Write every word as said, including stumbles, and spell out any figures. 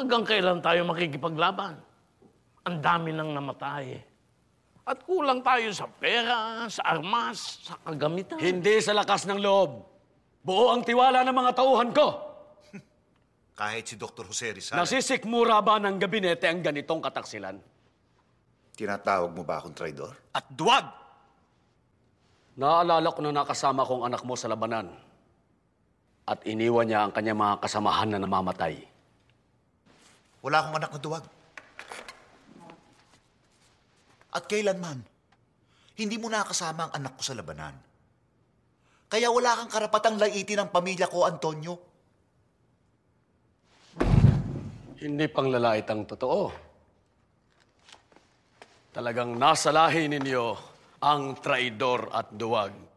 Hanggang kailan tayo makikipaglaban? Ang dami nang namatay. At kulang tayo sa pera, sa armas, sa kagamitan. Hindi sa lakas ng loob. Buo ang tiwala ng mga tauhan ko. Kahit si Doctor Jose Rizal. Nasisikmura ba ng gabinete ang ganitong kataksilan? Tinatawag mo ba akong traidor? At duwag! Naalala ko na nakasama kong anak mo sa labanan. At iniwan niya ang kanyang mga kasamahan na namamatay. Wala akong anak na duwag. At kailanman, hindi mo nakasama ang anak ko sa labanan. Kaya wala kang karapatang laitin ang pamilya ko, Antonio. Hindi pang lalait ang totoo. Talagang nasa lahi ninyo ang traidor at duwag.